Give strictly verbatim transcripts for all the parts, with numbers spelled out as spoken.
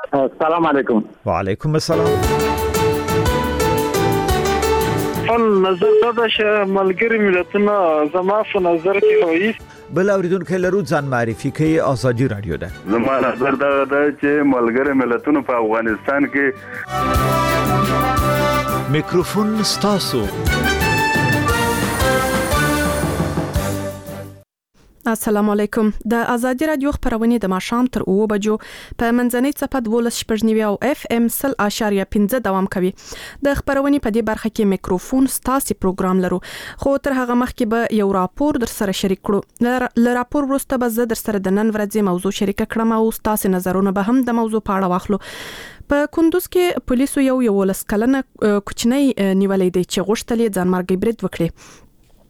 السلام علیکم. وعلیکم السلام. ان نظر دا چې ملګری ملتونه زما په نظر کې وایي بل اوریدونکو لرو ځان معرفي کوي. ازادي رادیو ده. زما نظر دا ده چې ملګری ملتونه په افغانستان کې میکروفون ستاسو. السلام علیکم. د ازادي رادیو خبرونه د ماښام تر اوه بجو په منځنۍ صفحه دولس شپږ او اف ام صفر اشاریه پنځه دوام کوي. د خبرونه په دې برخه کې میکروفون ستاسو پروګرام لرو، خو تر هغه مخکې به یو راپور در سره شریک کړو. ل راپور وروسته به زه در سره د نن ورځې موضوع شریک کړم او ستاسو نظرونه به هم د موضوع په اړه واخلو. په کندوز کې پولیسو یو یو لس کلنه کوچنی نیولې دی چې غوښتل یې ځانمرګي برید وکړي.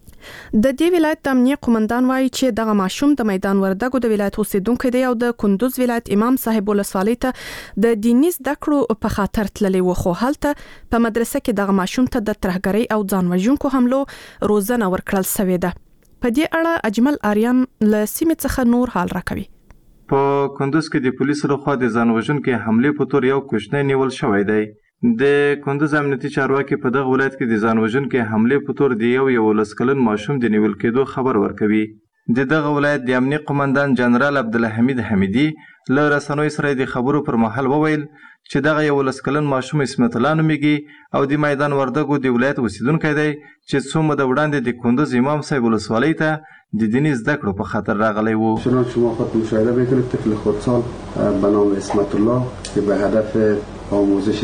د دې ولایت امنیه قومندان وایي چې دغه ماشوم د میدان وردګو د ولایت اوسیدونکو دی او د کندوز ولایت امام صاحب ولسوالۍ ته د دیني زده کړو په خاطر تللی و، خو هلته په مدرسه کې دغه ماشوم ته د ترهګرۍ او ځان وژونکو حملو روزنه ورکړل شوې ده. په دې اړه اجمل آریان له سیمې څخه نور حال راکوي. په کندوز کې د پولیسو لخوا د ځان وژونکو حملې په تور یو کوچنی نیول شوی دی. د کندوز امنیتي چارواکي په دغه ولایت کې د ځان وژونکو حملې په تور د یو یولس کلن ماشوم د نیول کېدو خبر ورکوي. د دغه ولایت د امنیه قومندان جنرال عبدالحمید حمیدي له رسنیو سره د خبرو پر مهال وویل چې دغه یولس کلن ماشوم اسمت الله نومیږي او د میدان وردګو د ولایت اوسیدونکی دی چې څو موده وړاندې د کندوز امام صاحب ولسوالۍ ته د دیني زده کړو په خاطر راغلی و. چنانچه شما خود مشاهده میکنید طفل خردسال به نام اسمت الله که به هدف آموزش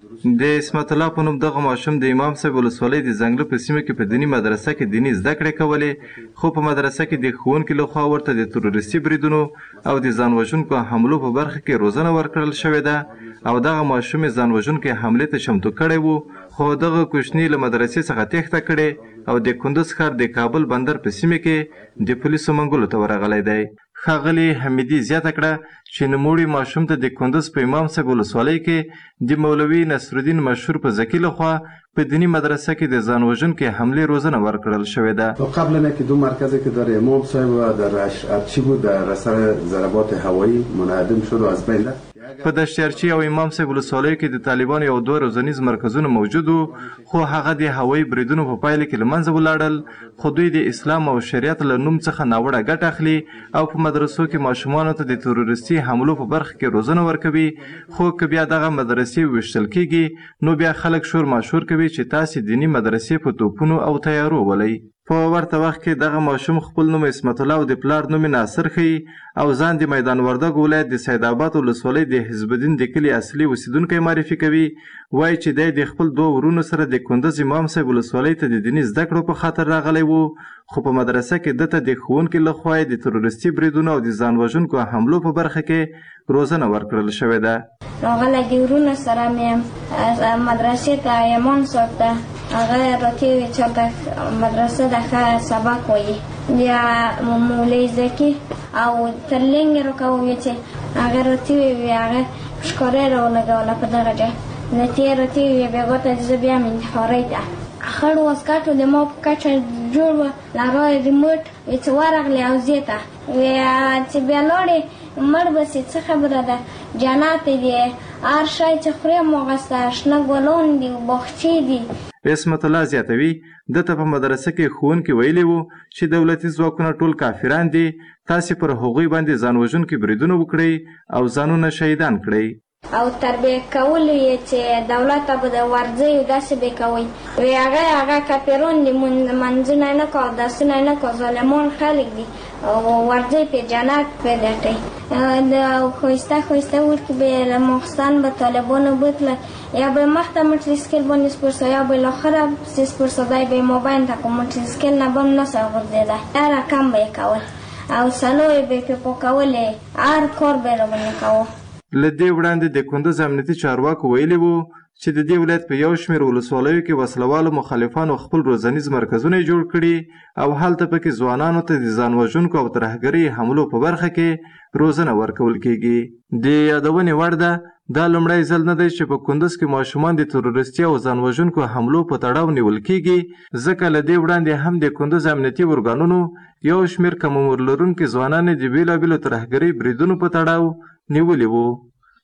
د اسمت الله په نوم دغه ماشوم د امام صاحب ولسوالۍ د ځنګله په سیمه کې په دیني مدرسه کې دیني زده کړې کولې، خو په مدرسه کې د ښوونکي لخوا ورته د تروریستي بریدونو او د ځان وژونکو حملو په برخه کې روزنه ورکړل شوې ده او دغه ماشوم ځان وژونکي حملې ته چمتو کړی و، خو دغه کوچني له مدرسې څخه تېښته کړې او د کندوز ښار د کابل بندر په سیمه کې د پولیسو منګولو ته ورغلی دی. ښاغلي حمیدي زیاته کړه چې نوموړي ماشوم ته د کندوز په امام صاحب ولسوالۍ کې د مولوي نصرالدین مشهور په زکي لخوا په دینی مدرسه کې د ځان وژونکو حملې روزنه ورکړل شوې ده. قبل اینکه دو مرکزی که در امام صاحب و در ارچی بود در اثر ضربات هوایی منهدم شد و از بین رفت. په دشتیارچی او امام صاحب ولسوالۍ کې د طالبانو یو دوه روزنیز مرکزونه موجود وو، خو هغه د هوایي بریدونو په پایله کې له منځه ولاړل. خو دوی د اسلام او شریعت له نوم څخه ناوړه ګټه اخلي او په مدرسو کې ماشومانو ته د تروریستي حملو په برخه کې روزنه ورکوي. خو که بیا دغه مدرسې ویشتل کیږي نو بیا خلک شور ماشور کوي چې تاسې دیني مدرسې په توپونو او تیارو ولئ. په ورته وخت کې دغه ماشوم خپل نوم اسمت الله او د پلار نوم ناصر ښیي او ځان د میدان وردګو ولایت د سید آباد ولسوالۍ د حزب الدین د کلي اصلي اوسیدونکی معرفي کوي. وایي چې دی د خپل دوه ورونو سره د کندوز امام صاحب ولسوالۍ ته د دیني زده کړو په خاطر راغلی و، خو په مدرسه کې دته د ښوونکي لخوا د تروریستي بریدونو او د ځان وژونکو حملو په برخه کې روزنه ورکړل شوې ده. راغلی د ورونو سره مې مدرسې ته ایمان صاحب ته هغه راته ویل چې د مدرسه د ښه سبق وایي، بیا مولوي زکي او ترلنګ راکوي چې هغه راته ویل هغه ښکارې راولګوله په دغه ځای نتیجه راته ویل بیا ګوته زه بیا مې انتحارۍ ته خړ واسکټو د ما په کچه جوړ و لاره ریموټ ویل چې ورغلې او زه ته ویل چې بیا لاړې مړ بسې څه خبره ده جنت دی هر شی چې خورې هماغسته شنه ګلان دي باغچې دي. اسمت الله زیاتوي دته په مدرسه کې ښوونکي ویلي وو چې دولتي ځواکونه ټول کافران دي، تاسې پر هغوی باندې ځان وژونکي بریدونه وکړئ او ځانونه شهیدان کړئ. او تربیه کول یې چې دولت به د ورځي داسې به کوي وی هغه هغه کافرون دي منځونه نه کوي داسونه نه کوي ظالمان خلک دي او ورځي په جنت پیدا کوي د خوسته خوسته ورته به مخستان به طالبانو بتل یا به مخته متریسکل باندې سپورس یا به اخره سپورس دای به موبایل تا کوم متریسکل نه بم نه ساغور دیده هر کم به کول او سلوی به په کول هر کار به روانه کوي. له دې وړاندې د کندوز امنیتي چارواکو ویلي وو چې د دې ولایت په یو شمېر ولسوالیو کې وسلوالو مخالفانو خپل روزنیز مرکزونه جوړ کړي او هلته پکې ځوانانو ته د ځان وژونکو او ترهګرۍ حملو په برخه کې روزنه ورکول کیږي. د یادونې وړ ده دا لومړی ځل نه دی چې په کندوز کې ماشومان د تروریستي او ځان وژونکو حملو په تړاو نیول کیږي، ځکه له دې وړاندې هم د کندوز امنیتي ارګانونو یو شمېر کم عمر لرونکي ځوانان د بېلابېلو ترهګرۍ بریدونو په تړاو نیولي وو.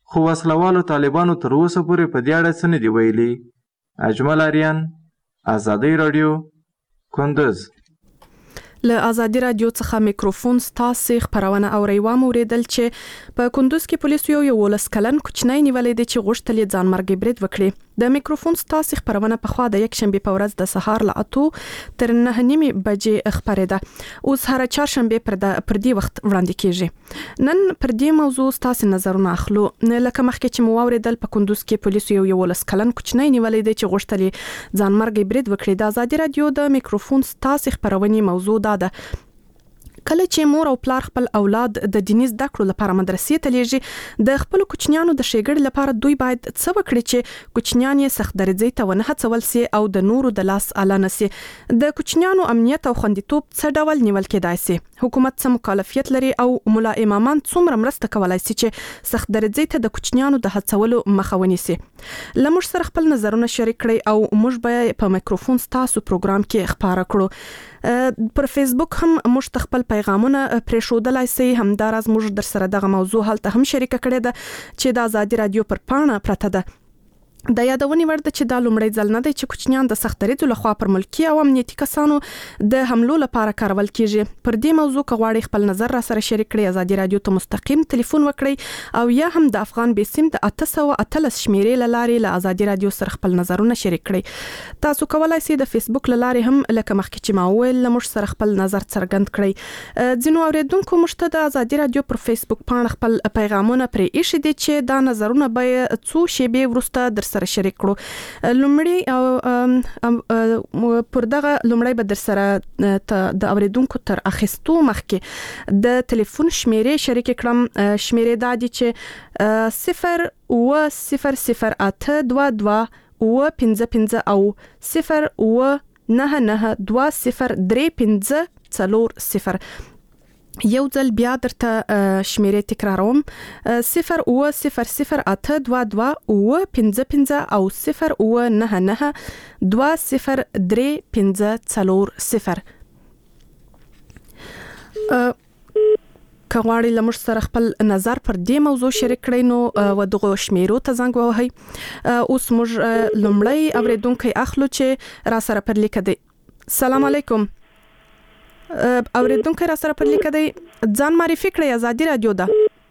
خو وسلوالو طالبانو تر اوسه پورې په دې اړه څه نه دي ویلي. اجمل آریان، آزادۍ راډیو، کندوز. له آزادي رادیو څخه میکروفون ستاسو خبرونه اوري و موریدل چې په کندوز کې پولیسو یو یولس کلن کوچنی نیولې د چې غوښتل ځان مرګ برید وکړي. د میکروفون ستاسو خبرونه په خوا د یک شنبه په ورځ د سهار له اتو تر نه نیمې بجې خبرېده. اوس هر چهارشنبه پر د پر دې وخت وړاندې کیږي. نن پر دې موضوع ستاسو نظرونه اخلو. لکه مخکې چې مو اوریدل په کندوز کې پولیسو یو یولس کلن کوچنی نیولې د چې غوښتل ځان مرګ برید وکړي. د آزادي رادیو د میکروفون ستاسو خبرونه موضوع ده. کله چې مور او پلار خپل اولاد د دیني زده کړو لپاره مدرسې ته لیږي، د خپل کوچنیانو د ښېګړې لپاره دوی باید څه وکړي چې کوچنیان یې سخت درجې ته ونه هڅول سي او د نورو د لاس اله نسي. د کوچنیانو امنیت او خوندیتوب څه ډول نیول کېدای سي؟ حکومت څه مکلفیت لري او مولا امامان څومره مرسته کولای سي چې سخت درجې ته د کوچنیانو د هڅولو مخه ونیسي؟ لمر سره خپل نظرونه شریک کړئ او موږ به په میکروفون ستاسو پروګرام کې خبره کړو. پر فیسبوک هم موږ خپل پیغامونه پرې شودلای سي. همداراز موږ در سره دغه موضوع هلته هم شریک کړی ده چې د آزادي رادیو پر پاڼه پرته ده. د یادونې ورده چې دا لومړی ځل نه دی چې کوچنیان د سخت دریځو لخوا پر ملکی او امنیتي کسانو د حملو لپاره کارول کیږي. پر دې موضوع کغواړي خپل نظر را سره شریک کړئ، آزادي رادیو ته مستقیم ټلیفون وکړئ او یا هم د افغان بیسیم د اته سوه اتلس شمیرې لارې له آزادي رادیو سره خپل نظرونه شریک کړئ. تاسو کولای شئ د فیسبوک لارې هم لکه مخکې چې ما وویل لمر سره خپل نظر څرګند کړئ. ځینو اوریدونکو مشته د آزادي رادیو پر فیسبوک پاڼه خپل پیغامونه پرې ایښي دي چې دا نظرونه به څو شیبې وروسته در سره شریک کړو. لومړی او پر دغه لومړی به در سره د اوریدونکو تر اخیستو مخکې د ټلیفون شمیرې شریک کړم. شمیرې دا دي چې صفر و صفر صفر اته دوه دوه و پنځه پنځه او صفر و نه نه دوه صفر درې پنځه څلور صفر. یو ځل بیا درته شمیرې تکراروم: صفر و صفر صفر اته دوه دوه و پنځه پنځه او صفر و نه نه دوه صفر درې پنځه څلور صفر. کغواړي لمر سره خپل نظر پر دې موضوع شریک کړئ نو و دغه شمیرو ته زنګ ووهئ. اوس موږ لومړی اوریدونکی اخلو چې را سره پر لیک دی. سلام علیکم. اوریدونکو را سره پر لیک دی، ځان معرفي کړئ. آزادي رادیو ده.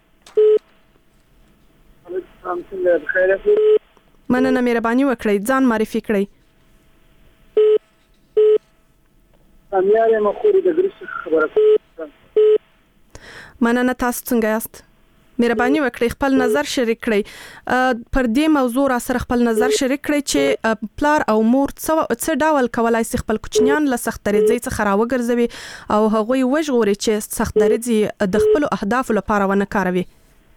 مننه، مهرباني وکړئ، ځان معرفي کړئ. امیاره مخوري د ګریس خبره کوم. مننه، تاسو څنګه یاست؟ مهرباني وکړئ خپل نظر شریک کړئ. پر دې موضوع را سره خپل نظر شریک کړئ چې پلار او مور څه ډول کولای شي خپل کوچنیان له سخت درجې څخه راوګرځوي او هغوی وژغوري چې سخت درجې د خپل اهدافو لپاره ونه کاروي.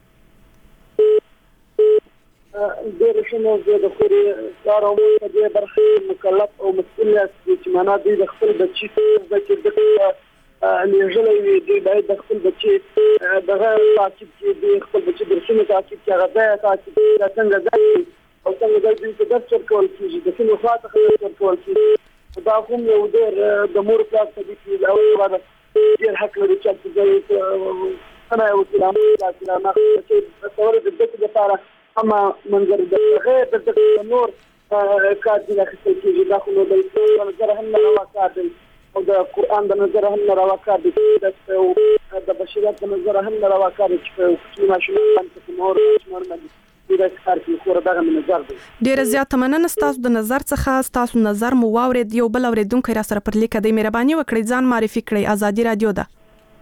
ډېر ښه موضوع ده، خو پلار او مور په دې برخه مکلف او مسؤل دي چې معنا دوی د خپل بچي د لیږلی وي. دوی باید د خپل بچي دغه تعقیب کړي، دوی خپل بچي درسونه تعقیب کړي، هغه ځای تعقیب کړي، دا څنګه ځای او څنګه ځای دوی ته درس ورکول کېږي، د کومې خوا څخه درس ورکول کېږي. دا هم یو ډېر د مور پلار ته دي چې د اول لپاره ډېر حق لري چې هلته ځای څنګه یې وکړي چې د تصور د زده کړې لپاره هم منظر د هغې د زده کړې نور کار ځینې اخیستل کېږي. دا خو نو د اسلام د نظره هم نه روا کار دی او د قرآن د نظره هم نه روا کار دی، د بشریت د نظره هم نه روا کار دی چې په کوچني ماشومان باندې په نور ماشومان باندې داسې کار کوي. خو دغه مې نظر دی. ډېره زیاته مننه ستاسو د نظر څخه. ستاسو نظر مو واورېد. یو بل اورېدونکی را سره پر لیک دی. مهرباني وکړئ ځان معرفي کړئ. آزادي رادیو ده.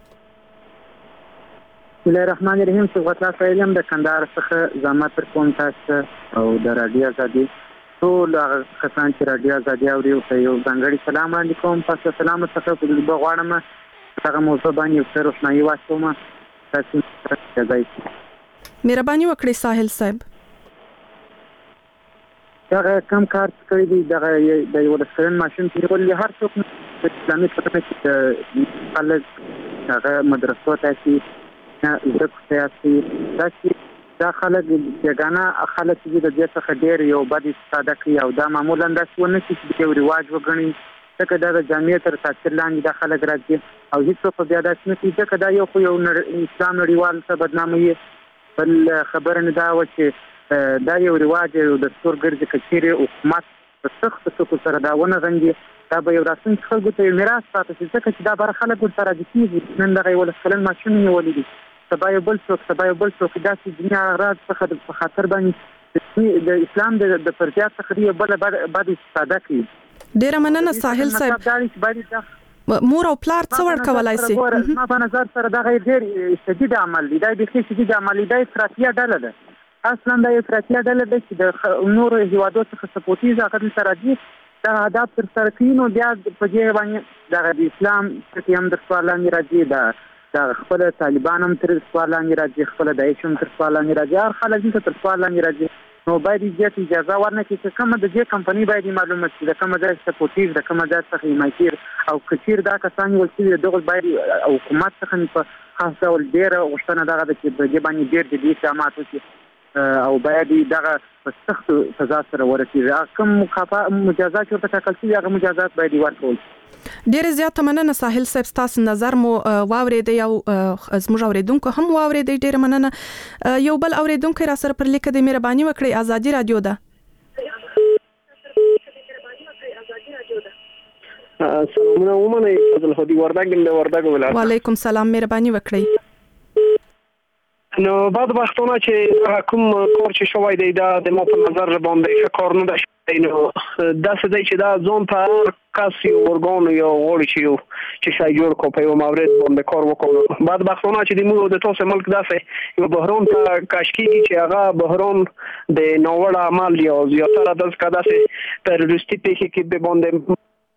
بسم الله الرحمن الرحیم. صبغت الله سایلم د کندهار څخه زحمت پر کوم تاسو او د رادیو آزادي ټول هغه کسان چې رادیو آزادي اوري او یو ځانګړی سلام وړاندې کوم. پس سلام څخه په دې غواړم هغه موضوع باندې یو څه روښنايي واچوم. تاسو ته مهرباني وکړئ ساحل صاحب. دا کم کار کوي دی دغه د یو لسرن ماشين چې ولې هر څوک په اسلامي ټولنه کې خلک هغه مدرسو ته شي زده کوي. دا چې دا خلک دغه خلک چې د دې څخه ډېر یو بد استفاده کوي او دا معمولا داسې ونه شي چې یو رواج وګڼي ځکه دا د جامعې تر تاثیر لاندې دا خلک راځي او هیڅوک بیا داسې نه کوي ځکه دا یو خو یو اسلام نړیوال څه بدناموي بل خبره نه دا و چې دا یو رواج یو دستور ګرځي چې چیرې حکومت په سخت ټکو سره دا ونه غندي دا به یو راتلونکي خلکو ته میراث پاتې شي ځکه چې دا بر خلک ورته راځي کېږي نن دغه یولس کلن ماشوم نیولی دي سبا یو بل څوک سبا یو بل څوک داسې دنیا راز څخه په خاطر باندې د اسلام د فرضیات څخه یو بل بد استفاده کوي. ډیره مننه ساحل صاحب. مور او پلار څه ورکولای شي؟ ما په نظر سره دا ډیر شدید عمل دی دا د شدید عمل دی افراطیه ډله ده اصلا دا افراطیه ډله ده چې د نور هیوادو څخه سپورټیز هغه سره دي دا آداب تر سره کوي نو بیا په دې باندې دا د اسلام چې هم د سوال لاندې راځي دا دا خپل طالبان هم تر سوال لاندې راځي خپل داعش هم تر سوال لاندې راځي هر خلک دې تر سوال لاندې راځي نو باید دې اجازه ورنکړي چې کومه د دې کمپنۍ باید معلومه شي د کومه ځای سپورټیز د کومه ځای څخه حمایتیر او کثیر دا کسان ول چې دغه باید حکومت څخه په خاص ډول ډیر غوښتنه دغه د چې د باندې ډیر د دې اقدامات وکړي او باید دغه په سخت سزا سره ورسیږي کوم مکافات مجازات ورته ټاکل شوي هغه مجازات باید ورکول. ډیر زیات مننه ساحل صاحب تاسو نظر مو واورید یو زموږ اوریدونکو هم واورید ډیر مننه یو بل اوریدونکو را سره پر لیک د مهرباني وکړئ ازادي رادیو ده. سلامونه ومنه فضل هدي وردګ د وردګ ولایت. وعلیکم سلام مهرباني وکړئ. نو بعد وختونه چې کوم کار چې شوی دی دا د مو په نظر باندې ښه کار نه ده شوی نو داسې دی چې دا ځون ته کس یو ورګون یو غوړي چې یو چې شای جوړ کو په یو مورد باندې کار وکړو بعد وختونه چې د موږ د تاسو ملک داسې یو بحران ته کاشکیږي چې هغه بحران د نوړ عمل یا زیاتره د داسې تروریستي پیښې کې به باندې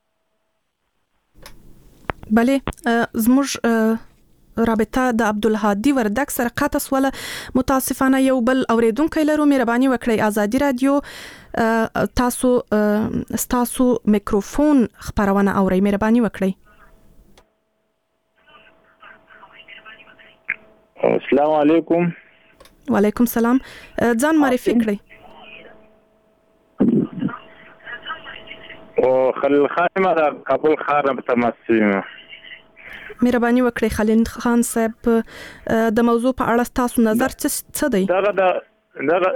بله زموږ رابطه د عبدالهادي وردګ سره قطع سواله متاسفانه یو بل اوریدونکو لرو مهرباني وکړئ ازادي رادیو تاسو تاسو میکروفون خبرونه اورئ مهرباني وکړئ. السلام علیکم. وعلیکم سلام ځان معرفي کړئ. او خلیل خان ما د کابل ښار نه تماسیم. مهرباني وکړئ خلیل خان صاحب د موضوع په اړه تاسو نظر څه دی؟ دا دا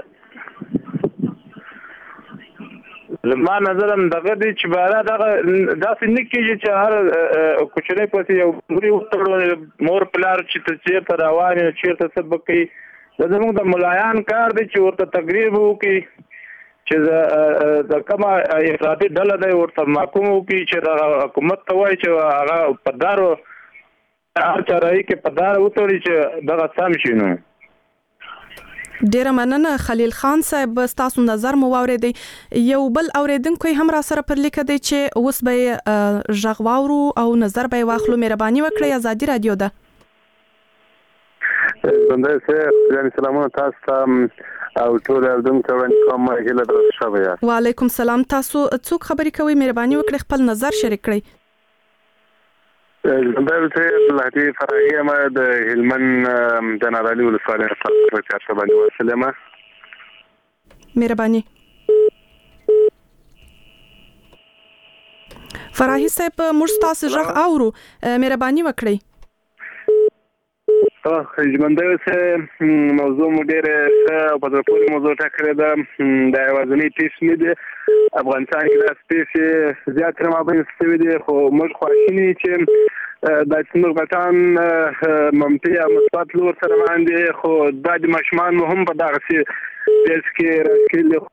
زما نظر هم دغه دی چې بارا دغه داسې نه کېږي چې هر کوچنی پسې یو ګوري وتړو مور پلار چې ته چېرته روان یې چېرته څه به کوي دا زموږ د ملایان کار دی چې ورته تقریر به وکړي چې د کومه افراطي ډله دی ورته محکوم وکړي چې د حکومت ته وایي چې هغه په دارو هر چارهایی کې په دار وتړي چې دغه سم شي. نو ډیره مننه خلیل خان صاحب تاسو نظر مو واورېدی یو بل اوریدونکو هم را سره پر لیک دی چې اوس به ژغواورو او نظر به واخلو مهرباني وکړئ ازادي رادیو ده. بنده سه یعنی سلامونه تاسو ته او ټول اوریدونکو ته کوم هیله درته شوی. وعلیکم سلام تاسو څوک خبرې کوي مهرباني وکړئ خپل نظر شریک کړئ. دا ته لهدي فرعي ما د هلمند د نادالي ولسوالۍ په چارته باندې وسلمه مهرباني. فرحي صاحب موږ تاسو ژغ اورو مهرباني وکړئ. اه ژوندې سه موضوع مو ډېر په دغه پورې موضوع ټاکلې ده د وزنی ټیسټ نه دی افغانستان کې د سپیس زیات تر ما باندې ستوي دي خو موږ خواشینی چې د څنګه غټان ممتیا مثبت لور سره باندې خو د مشمان مهم په دغه سي د سکیر کې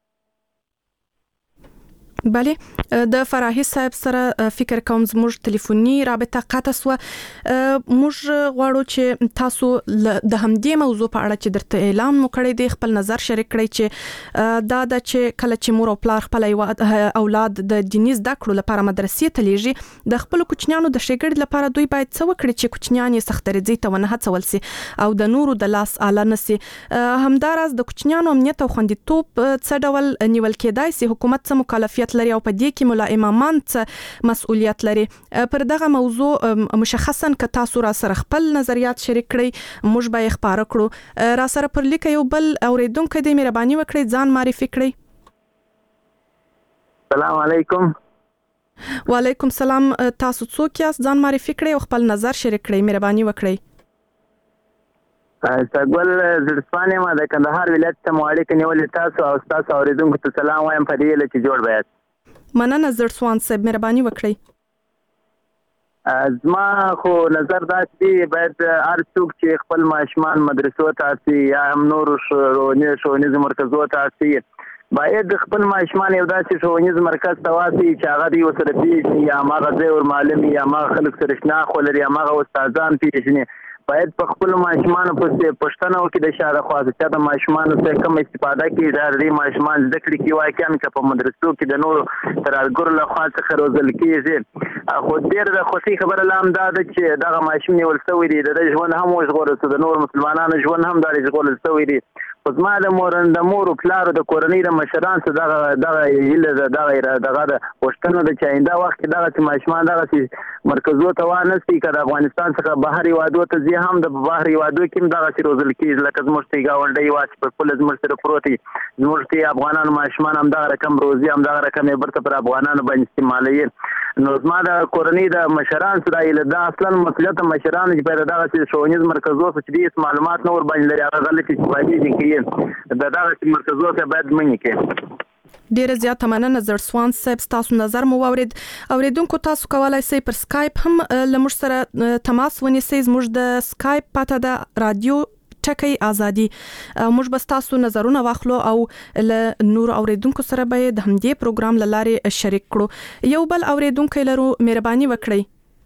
بله د فرحي صاحب سره فکر کوم زموږ ټلیفوني رابطه قطع سو موږ غواړو چې تاسو د همدې موضوع په اړه چې درته اعلان مو کړی دی خپل نظر شریک کړئ چې دا د چې کله چې مور او پلار خپل اولاد د دیني زده کړو لپاره مدرسې ته لیږي د خپل کوچنیانو د ښېګړې لپاره دوی باید څه وکړي چې کوچنیان یې سخت درځي ته ونه هڅول سي او د نورو د لاس اله نسي همداراز د کوچنیانو امنیت او خوندیتوب څه ډول نیول کېدای سي حکومت څه مکلفیت لري او په دې کې ملا امامان مسؤلیت لري پر دغه موضوع مشخصا ک تاسو را سره خپل نظریات شریک کړئ موږ به خبر کړو را سره پر لیک یو بل اوریدونکو د مهرباني وکړئ ځان معرفي کړئ. السلام علیکم. وعلیکم سلام تاسو څوک یاست ځان معرفي کړئ او خپل نظر شریک کړئ مهرباني وکړئ. سګول زړسوانه ما د کندهار ولایت ته مواړي نیولې تاسو او تاسو اوریدونکو ته سلام وایم په دې لچ جوړ بیات مننه زړسوان صاحب مهرباني وکړئ. زما خو نظر دا چې باید هر څوک چې خپل ماشومان مدرسو ته اسی یا هم نور ښوونیز مرکزو ته اسی باید خپل ماشومان یو داسې ښوونیز مرکز ته واسي چې هغه دی ورسره پیژني یا هغه ځای ور معلم یا هغه خلک سره شناخت ولري یا هغه استادان پیژني. باید په خپل ماشومانو پسې پښتنه وکړي د شاده خواص چې د ماشومانو څخه کم استفاده کوي دا د ماشومان زده کړې کې واقعا چې په مدرسو کې د نورو ترګر له خوا څخه روزل کېږي. خو ډېر د خوشي خبره لام دا ده چې دغه ماشوم نیول شوی دی د ژوند هم وژغورل شو د نور مسلمانانو ژوند هم دا ژغورل شوی دی. خو زما د مور د مور او پلار د کورنۍ د مشران څخه دغه دغه هیله دغه دغه د پښتنو د چاینده وخت دغه ماشومان دغه مرکزو ته وانسي که د افغانستان څخه بهر هیوادو ته ځي هم د بهر هیوادو کې هم دغسې روزل کېږي لکه زموږ ته ګاونډی هیواد چې په خپله زموږ سره پروت وي زموږ ته افغانانو ماشومان همدغه رقم روزي همدغه رقم یې بیرته پر افغانانو باندې استعمالوي. نو زما د کورنۍ د مشران سره هیله دا اصلا مسؤلیت مشرانو چې باید دغسې ښوونیز مرکزو څخه چې ډېر معلومات نه ورباندې لري هغه غلطې استفادې ځینې کوي د دغسې مرکزو ته باید منې کړي. ډیره زیاته مننه زړسوان صاحب تاسو نظر مو واورید. اوریدونکو تاسو کولای شئ پر سکایپ هم لمر سره تماس ونیسئ. زموږ د سکایپ پته د رادیو ټکی ازادي. موږ به تاسو نظرونه واخلو او له نور اوریدونکو سره به د همدې پروګرام لاره شریک کړو. یو بل اوریدونکو لرو مهرباني وکړئ.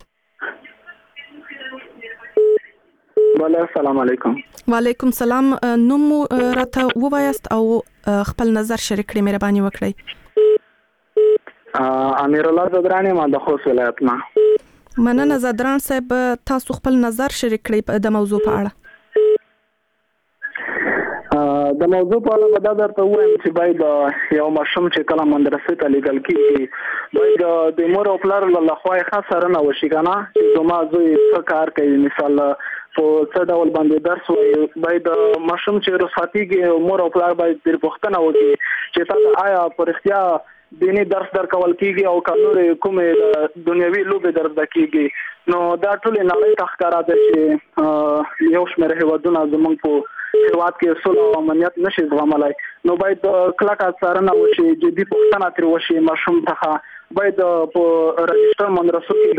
بله السلام علیکم. وعلیکم السلام. نوم راته ووایاست او خپل نظر شریک کړئ مهرباني وکړئ. امیر الله زدران ما د خوست ولایت نه. مننه زدران صاحب تاسو خپل نظر شریک کړئ د موضوع په اړه. د موضوع په اړه دا درته وایم چې باید یو ماشوم چې کله مدرسې ته لیږل کېږي باید د مور او پلار له خوا یې ښه څارنه وشي که نه چې زما زوی څه کار کوي مثال په څه ډول باندې درس وایي. باید ماشوم چې رخصتېږي مور او پلار باید ترې پوښتنه وکړي چې تا آیا په رښتیا دیني درس درکول کېږي او که نورې کومې دنیوي لوبې در زده کېږي. نو دا ټولې نړۍ ته ښکاره ده چې یو شمېر هېوادونه زموږ په هیواد کې صلح او امنیت نشي زغملای. نو باید کلکه څارنه وشي جدي پوښتنه ترې وشي ماشوم څخه باید په رجسټر مدرسو کې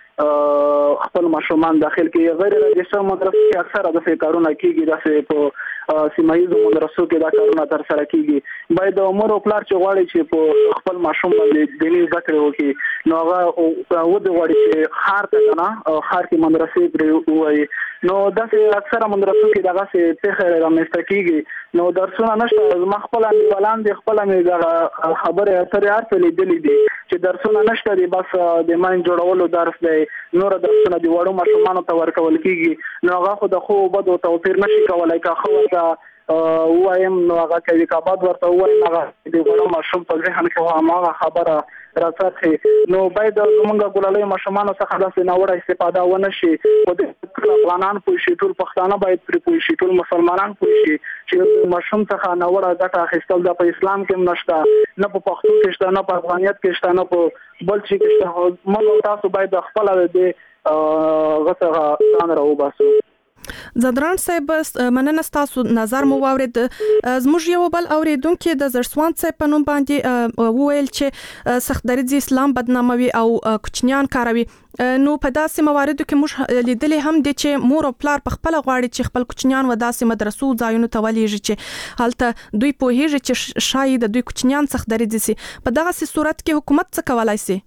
د خپل ماشومان داخل کې غیر رجسټر مدرسو کې اکثره د کارونه کېږي داسې په سیمه ییزو مدرسو کې دا کارونه ترسره کېږي. باید مور او پلار چې غواړي چې په خپل ماشوم باندې دیني زده کړې وکړي نو هغه ودې غواړي چې ښار ته که نه ښار کې مدرسې پرې ووایي. نو داسې اکثره مدرسو کې دغسې پېښې رامنځته کېږي. نو درسونه نشته. زما خپله انډیوالان دي خپله مې دغه خبرې اترې هر څه لیدلي دي چې درسونه نشته دي بس د ماین جوړولو درس دی نور درسونه د وړو ماشومانو ته ورکول کېږي. نو هغه خو د ښو بدو توپیر نشي کولی که ښه ورته ووایم نو هغه کوي که بد ورته ووایم هغه د وړو ماشوم په ذهن کې هماغه خبره راڅرخي. نو باید زمونږ ګلالۍ ماشومانو څخه داسې ناوړه استفاده ونه شي. خو ټول افغانان پوه شي ټول پښتانه باید پرې پوه شي ټول مسلمانان پوه شي چې ماشوم څخه ناوړه ګټه اخیستل د په اسلام کې هم نشته نه په پښتو کې شته نه په افغانیت کې شته نه په بل شي کې شته. موږ تاسو باید خپله د هغه څخه ځان راوباسو. زدران صاحب مننه تاسو نظر مو واورید. زموږ یو بل اوریدونکو د زړسوان صاحب په نوم باندې وویل چې سخت دریځ اسلام بدناموي او کوچنیان کاروي. نو په داسې مواردو کې موږ لیدلې هم دي چې مور او پلار په خپل غواړي چې خپل کوچنیان و داسې مدرسو ځایونو ته ولېږي چې هلته دوی پوهیږي چې شاید د دوی کوچنیان سخت دریځ سي. په دغه صورت کې حکومت څه کولای شي؟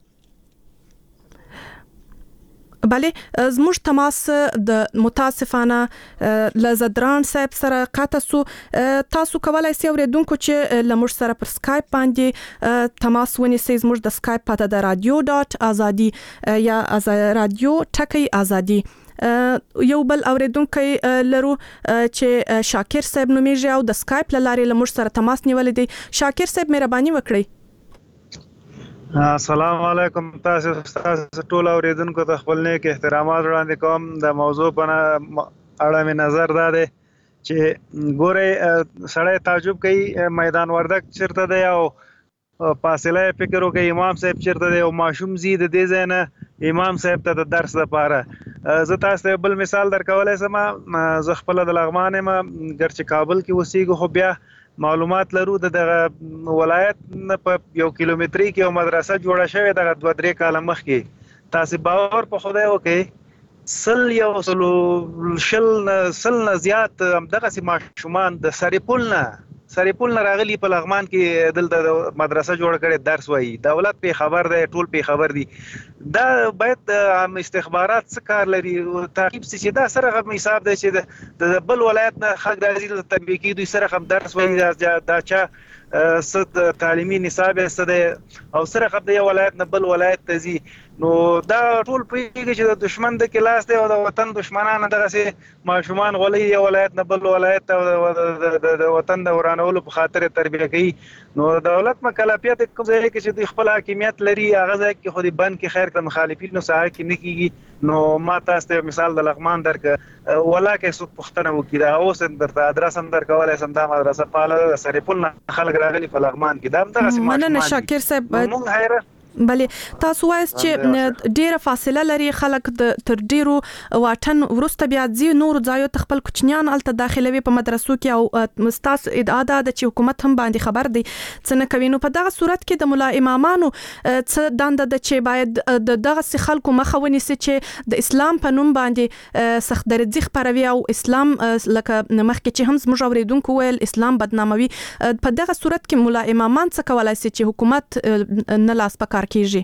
بله زموږ تماس د متاسفانه لزدران صاحب سره قطع سو. تاسو کولای شئ اوریدونکو چې لمر سره پر سکایپ باندې تماس ونیسئ. زموږ د سکایپ پته د رادیو ډاټ ازادي یا رادیو ټکی ازادي. یو بل اوریدونکو لرو چې شاکر صاحب نومیږي او د سکایپ لارې لمر سره تماس نیولې دی. شاکر صاحب مهرباني وکړئ. السلام علیکم. تاسو تاسو ټول اوریدونکو ته خپل نیک احترامات وړاندې کوم. د موضوع په اړه مې نظر دا دی چې ګوره سړی تعجب کوي میدان وردک چیرته دی او فاصله فکر وکړي امام صاحب چیرته دی او ماشوم زی د دې ځای نه امام صاحب ته د درس لپاره. زه تاسو ته بل مثال درکولای سم. زه خپل د لغمان یم، ګرچې کابل کې اوسېږم خو بیا معلومات لرو د دغه ولایت نه په یو کیلومتري کې یو مدرسه جوړه شوې دغه دوه درې کاله مخکې. تاسو باور په خدای وکړئ سل یو سلو شل سل نه زیات همدغسې ماشومان د سرپل نه سرپل نه راغلي په لغمان کې دلته مدرسه جوړه کړې درس وایي. دولت پې خبر دی، ټول پې خبر دي. دا باید عام استخبارات څه کار لري تعقیب سي چې دا سره هم حساب دی چې د بل ولایت نه خلک راځي د تطبیقي دوی سره هم درس وایي دا چا څه تعلیمي نصاب یې څه دی او سره هم د یو ولایت نه بل ولایت ته ځي. نو دا ټول پوهېږي چې د دشمن د کلاس دی او د وطن دشمنان دغسې ماشومان غولي یو ولایت نه بل ولایت ته د وطن د ورانولو په خاطر تربیه کوي. نو دولت مکلفیت کوم ځای کې چې دوی خپل حاکمیت لري هغه ځای کې خو د بند کې خیر کړه مخالفینو ساحه کې نه کېږي. نو ما تاسو ته مثال د لغمان درکړه ولا کې څوک پوښتنه وکړي دا اوس درته ادرس هم درکولی سم. دا مدرسه فعاله د سرپل نه خلک راغلي په لغمان کې دا همدغسې مننه شاکر صاحب. موږ حیران بلې تاسو وایئ چې ډیره فاصله لري خلک د تر ډیرو واټن وروسته بیا ځي نورو ځایو ته خپل کوچنیان هلته داخلوي په مدرسو کې او ستاسو ادعا ده چې حکومت هم باندې خبر دی څه نه کوي. نو په دغه صورت کې د ملا امامانو څه دنده ده چې باید د دغسې خلکو مخه ونیسي چې د اسلام په نوم باندې سخت درځي خپروي او اسلام لکه مخکې چې هم زموږ اورېدونکو ویل اسلام بدناموي. په دغه صورت کې ملا امامان څه کولی سي چې حکومت نه لاس په کار کیږي؟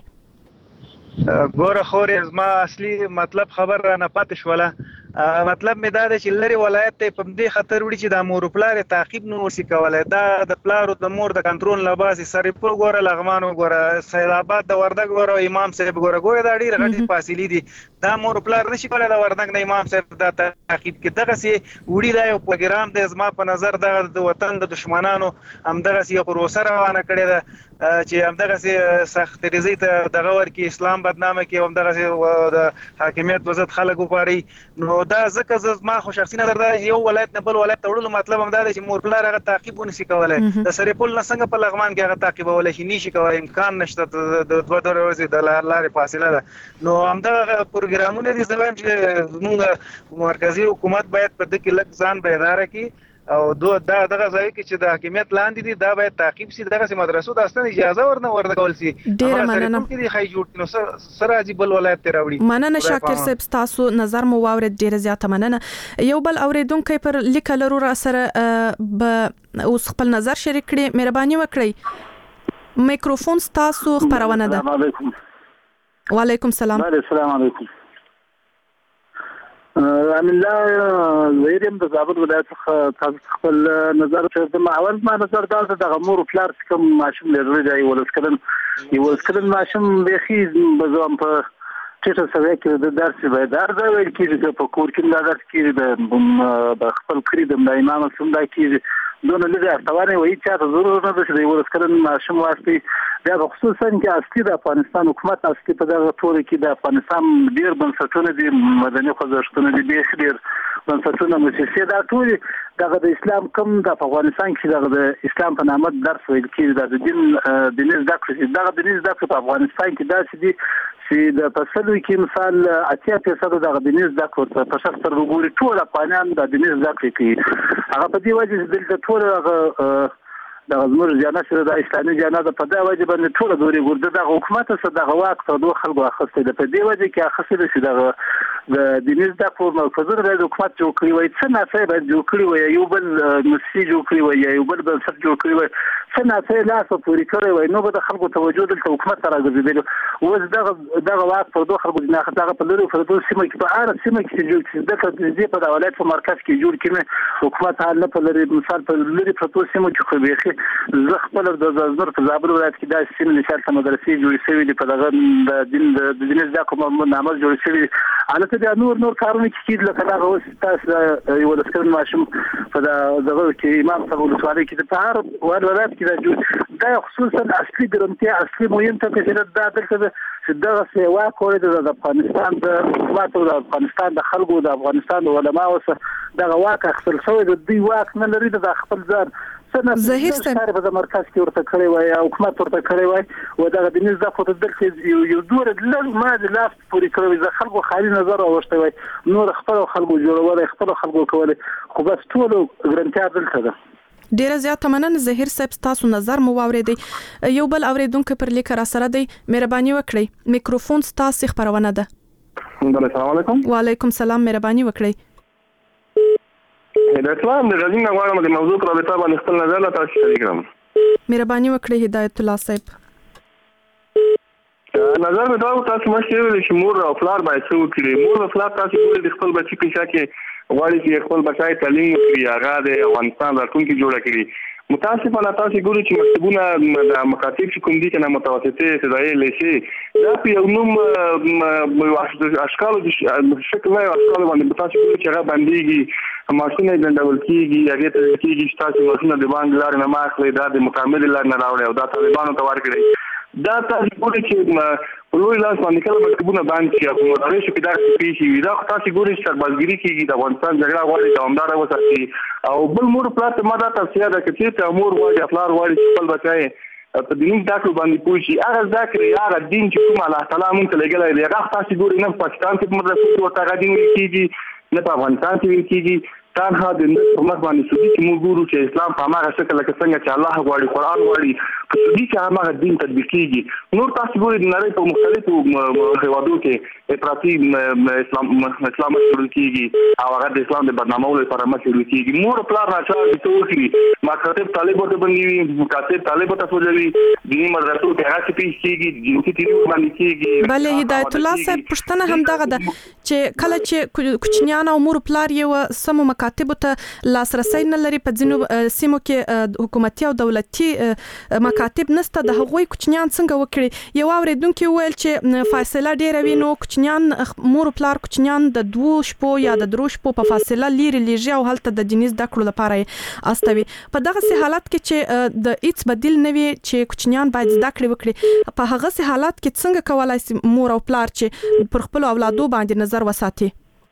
ګوره خورې زما اصلي مطلب خبر را نه پاتې شوله. مطلب مې دا دی چې لرې ولایت ته په دې خطر وړي چې دا مور پلار یې تعقیب نه ورشي کولی. دا د پلار او د مور د کنټرول نه باسي. سرپل ګوره، لغمان وګوره، سید آباد د وردګ ګوره، امام صاحب ګوره ګوره دا ډېرې غټې فاصلې دي. دا مور پلار نشي کولی د وردګ نه امام صاحب دا تعقیب کړي. دغسې وړي دا یو پروګرام دی زما په نظر دغه د وطن د دشمنانو همدغسې یو پروسه روانه کړې ده چې همدغسې سخت ریزۍ ته دغه ورکړي، اسلام بدنامه کړي، همدغسې د حاکمیت وضعیت خلک وپاروي. نو دا ځکه زه زما خو شخصي نظر دا یو ولایت نه بل ولایت ته وړلو مطلب هم دا دی چې مور پلار هغه تعقیب ونشي کولی. د سرپل نه څنګه په لغمان کې هغه تعقیبولی شي؟ نشي کولی، امکان نشته، د دوه دوه ورځې د لارې فاصله ده. نو همدغه پروګرامونه دي. زه وایم چې زموږ مرکزي حکومت باید په دې کې لږ ځان بیداره کړي او دو دا دغه ځای کې چې د حاکمیت لاندې دي دا باید تعقیب سي. دغسې مدرسو ته اصلا اجازه ورنه ورکول سي. ډېره مننه. کې دي ښایي جوړ کړي نو څه راځي بل ولایت ته راوړي. مننه شاکر صاحب، ستاسو نظر مو واورېد، ډېره زیاته مننه. یو بل اورېدونکی پر لیکه لرو را سره به اوس خپل نظر شریک کړي. مهرباني وکړئ میکروفون ستاسو خپرونه ده. السلام علیکم. وعلیکم السلام. السلام علیکم. امین الله زیرم د زابل ولایت څخه تاسو خپل نظر ته ما اول ما نظر دا د غمور پلار کوم ماشوم لري دی ولسکلن یو ولسکلن ماشوم بخي بزوم په چې څه وایي چې د درس به درځي وایي چې په کور کې دا درس کې د خپل کړی د امام سم دا کې دونه لږه ارتوانه وایي چې تاسو ضرور نه د دې ولسکلن ماشوم واسطي دا خصوصا چې اصلي د افغانستان حکومت اصلي په دغه ټول کې د افغانستان ډیر بنسټونه دي، مدني خوځښتونه دي، ډیر بنسټونه مؤسسې دا ټول دغه د اسلام کوم د افغانستان کې دغه د اسلام په نامه درس ویل کېږي. د دین د نس دغه دغه د نس دغه په افغانستان کې داسې دي چې د فصلو کې مثال اتیا فیصد دغه د نس دغه په شخص تر وګوري ټول افغانان د نس دغه کوي. هغه په دې وجه چې د ټول هغه د زموږ جنات سره د اسلامي جنات په دا وجه باندې ټول دوري ګرځي د حکومت سره د واک ته دوه خلکو اخستې ده. په دې وجه کې اخستې شي د د دیني د فورم فزر د حکومت جوړ کړی وي څه نه څه به جوړ کړی وي یو بل مسجد جوړ کړی وي یو بل بل څه جوړ کړی وي څه نه څه لاس پورې کړی وي نو به د خلکو توجه د حکومت سره ګرځېدل اوس دغه دغه واک په دوه خلکو نه خدای په لوري په دوه سیمه کې په اړه سیمه کې جوړ کړي د دې په ولایت په مرکز کې جوړ کړي حکومت حال نه په لوري مثال په لوري په دوه سیمه کې خو به زه خپل د زازنور په زابل ولایت کې د سیمې نشاط مدرسې جوړې شوې دي په دغه د دین د دین د کوم نامه جوړ شوی البته د نور نور کارونه کې لکه دا اوس تاسو یو د سکرین ماشوم په دغه کې امام صاحب ولسوالۍ کې په هر ولایت کې دا دا خصوصا اصلي ګرامتیا اصلي مهم ته چې دا دلته چې دغه سیوا کوي د افغانستان د حکومت او د افغانستان د خلکو د افغانستان د علماو سره دغه واک اخیستل شوی د دوی واک نه لري د خپل ځان ظاهر صاحب په مرکز کې ورته کړی وای او حکومت ورته کړی وای و دغه د نس د فوټ دل کې یو دوره د ما د لاس پوری کړی ز خلکو خالي نظر اوښته وای نور خپل خلکو جوړول خپل خلکو کول خو بس ټول ګرانتیا دلته ده. ډیره زیاته مننه ظاهر صاحب تاسو نظر مو واوریدي. یو بل اوریدونکو پر لیک را سره دی مهرباني وکړئ میکروفون تاسو خبرونه ده. السلام علیکم. وعلیکم السلام مهرباني وکړئ. د اسلام د غزین غواړم د موضوع پر رابطه باندې خپل نظر لا تاسو شریک کړم. مهرباني وکړئ هدایت الله صاحب. نظر مې دا و تاسو مشه چې مور او پلار باید څه وکړي. مور او پلار تاسو ګورئ د خپل بچی په شا کې غواړي چې خپل بچای تعلیم وکړي هغه د افغانستان راتلونکي جوړ کړي. متاسفانه تاسو ګورئ چې مکتبونه د مکاتب چې کوم دي کنه متوسطه ابتدائي لیسې دا په یو نوم اشکال د شکل نه اشکال باندې تاسو ګورئ چې هغه باندېږي ماشینه د ډول کېږي هغه ته کېږي چې تاسو ماشینه د باندې لار نه ماخلي دا د مکمل لار نه راوړي او دا طالبانو ته ورکړي. دا تاسو ګورئ چې په لوی لاس باندې کله مکتبونه باندې چې کوم درې شو کې دا پیښې وي دا تاسو ګورئ چې سربازګری کېږي د افغانستان جګړه غواړي دوامدار وساتي او بل مور پلاټ ما دا تاسو دا چې ته امور غواړي خپل غواړي خپل بچای په دین داخل باندې پوښي هغه ذکر هغه دین چې کوم الله تعالی مونږ ته لګلای دی هغه تاسو ګورئ نه پاکستان کې مدرسې ورته غدين کېږي نه په افغانستان کې کېږي تنها د نس په مخ باندې سودي چې موږ ګورو چې اسلام په هغه شکل کې څنګه چې الله غواړي قرآن غواړي په سودي کې هغه دین تطبیق کیږي. نور تاسو ګورئ د نړۍ په مختلفو هیوادو کې افراطي اسلام اسلام شروع کیږي او هغه د اسلام د بدنامولو لپاره مشروع کیږي. مور پلار راځي چې وکړي مکاتب طالبو ته باندې مکاتب طالبو ته سوځوي دیني مدرسو کې هغه پیښ کیږي جنسي تیری باندې کیږي. بله هدایت الله صاحب پښتنه هم دغه ده چې کله چې کوچنیان او مور پلار یو سمو مکاتب ته لاسرسي نه لري په ځینو سیمو کې حکومتي او دولتي مکاتب نسته د هغوی کوچنیان څنګه وکړي. یو اوریدونکو ویل چې فاصله ډیره وي نو کوچنیان مور پلار کوچنیان د دوه شپو یا د درو شپو په فاصله لري لږه او هلته د جنیز د کړو لپاره استوي. په دغه حالت کې چې د هیڅ بدیل نه وي چې کوچنیان باید زده کړې وکړي په هغه حالت کې څنګه کولای شي مور او پلار چې پر خپل اولادو باندې نظر وساتي.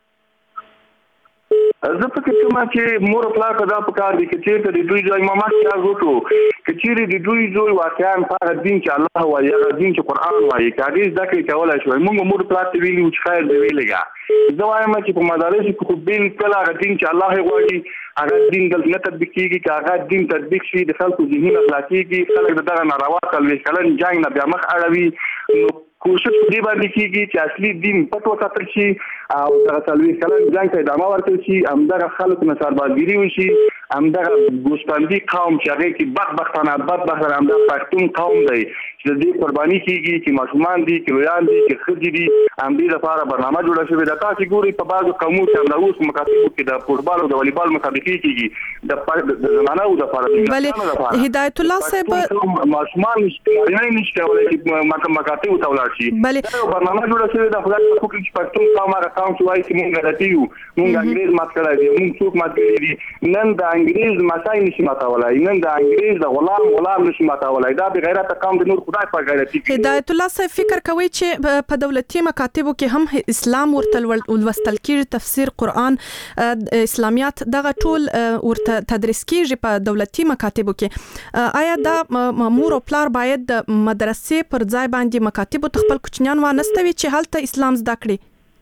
زه پکې کومه چې مور پلار په دا پکار دي چې چیرته د دوی ځای ماما کې راغوټو چې چیرې د دوی ځای واقعا په دین چې الله وایي هغه دین چې قرآن وایي کاږي ځکه چې کولای شو موږ مور پلار ته ویلو چې خیر دی ویلګا زه وایم چې په مدارس کې خو بین کله هغه دین چې الله وایي هغه دین دلته نه تطبیق کیږي چې هغه دین تطبیق شي د خلکو ذهنونه خلاصيږي خلک دغه ناروا کلمې کلن جنگ نه بیا مخ اړوي نو کوشش دی باندې کیږي چې اصلي دین پټ وساتل شي او دغه سلوي کلن جنگ ته ادامه ورکړي شي همدغه خلکو نه سربازګری وشي همدغه ګوسپندي قوم چې هغه کې بخ بختانه بد بختانه همدغه پښتون قوم دی چې دې قرباني کیږي چې ماشومان دي چې لویان دي چې خدي دي هم دې لپاره برنامه جوړه شوې ده. تاسو ګورئ په بعضو قومو چې هم اوس مکاتبو کې د فوټبال او د والیبال مسابقې کیږي د زنانه او د لپاره هدایت الله صاحب ماشومان نشي نشي کولای چې مکاتبو ته ولاړ شي. بلې برنامه جوړه شوې ده خدای په کوم چې پښتون قوم هغه قوم چې وایي چې موږ غلطي یو موږ انګريز مات کړی دی موږ څوک مات کړی دي نن د انګريز ماتای نشي ماتولای نن د انګريز د غلام غلام نشي ماتولای دا به غیرت قوم د نور خدای په غیرت. هدایت الله صاحب فکر کوي چې په دولتي مکاتبو کې هم اسلام ورته ولوستل کیږي تفسیر قرآن اسلامیات دغه ټول ورته تدریس کیږي په دولتي مکاتبو کې. آیا دا مور او پلار باید د مدرسې پر ځای باندې مکاتبو ته خپل کوچنیان وانستوي چې هلته اسلام زده کړي؟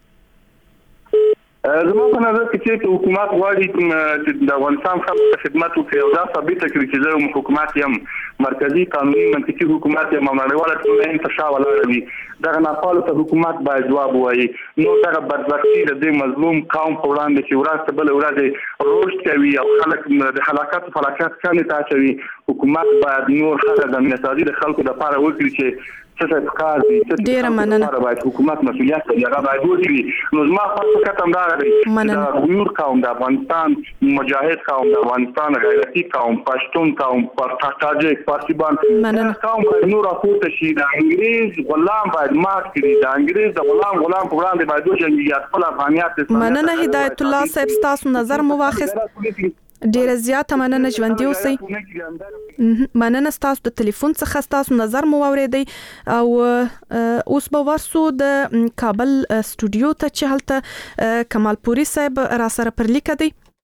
زما په نظر کې چې حکومت غواړي چې د افغانستان خدمت وکړي او دا ثابت کړي چې زه حکومت یم مرکزی قانوني منطقي حکومت یم نړیواله ټولنه په شا ولاړ وي دغه ناپاله ته حکومت باید جواب ووایي. نو دغه بدبختي د دې مظلوم قوم په وړاندې چې ورځ بل ورځ رشد کوي او خلک د هلاکت په فلاکت کاندي تاچوي حکومت باید نور خلک د امنیتي د خلکو لپاره وکړي چې څه ښکار دي ډیر مننه باید حکومت مسؤلیت لري هغه باید وکړي. نو زما په فکر هم دا دی د غیور قوم د افغانستان مجاهد قوم د افغانستان غیرتي قوم پښتون قوم تاجک فارسیبان قوم باید نور راپورته شي د انګريز غلام باید مات کړي د انګريز د غلام غلام په وړاندې باید وجنګي خپل افغانیت. مننه هدایت الله صاحب تاسو نظر مو واخیست ډیره زیاته مننه ژوندۍ اوسئ. مننه تاسو د ټلیفون څخه تاسو نظر مو واوریدئ او اوس به ورسو د کابل سټوډیو ته چې هلته کمال پوری صاحب را سره پر لیک دی.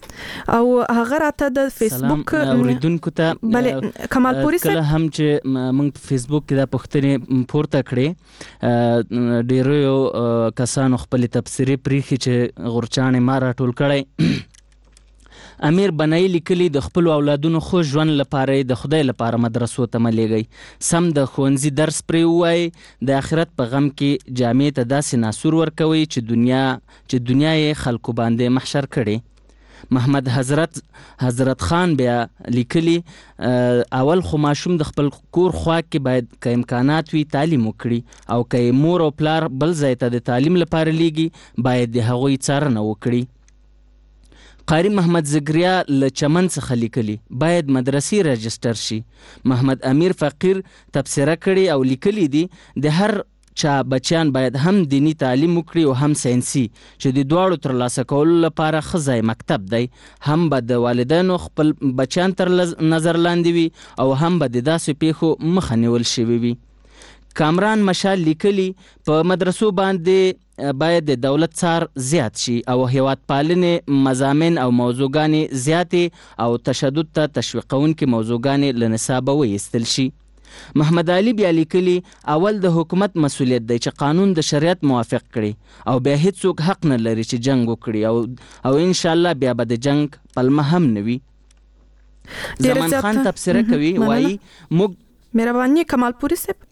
او هغه راته د فیسبوک اوریدونکو ته بلې کمال پوری سره کله هم چې موږ په فیسبوک کې دا پوښتنې پورته کړې ډیرو کسانو خپل تبصرې پریخي چې غورچانې ما راټول کړی. امیر بنای لیکلي د خپل اولادونو خو ژوند لپاره د خدای لپاره مدرسو ته ملېږي، سم د ښوونځي درس پرې ووایي، د آخرت په غم کې جامې ته داسې ناسور ورکوي چې دنیا چې دنیا یې خلکو باندې محشر کړي. محمد حضرت حضرت خان بیا لیکلي اول خو ماشوم د خپل کور خوا کې باید که امکانات وي تعلیم وکړي، او که مور او پلار بل ځای ته د تعلیم لپاره لیږي باید د هغوی څارنه وکړي. قاری محمد زګریا له چمن څخه لیکلي باید مدرسې رجستر شي. محمد امیر فقیر تبصره کړي او لیکلي دي د هر چا بچیان باید هم دینی تعلیم وکړي او هم ساینسي، چې د دواړو ترلاسه کولو لپاره ښه ځای مکتب دی. هم به د والدینو خپل بچیان تر نظر لاندې وي او هم به د داسې پیښو مخه نیول شوي وي. کامران مشال لیکلي په مدرسو باندې باید د دولت څار زیات شي او هیواد پالنې مضامین او موضوعګانې زیاتې او تشدد ته تشویقونکې موضوعګانې له نصابه وایستل شي. محمد علي بیا لیکلي اول د حکومت مسؤلیت دی چې قانون د شریعت موافق کړي او بیا هیڅوک حق نه لري چې جنگ وکړي او او ان شاء الله بیا به د جنگ پلمه هم نه وي. زمان خان تبصره کوي وایي موږ مهرباني کمال پوری صاحب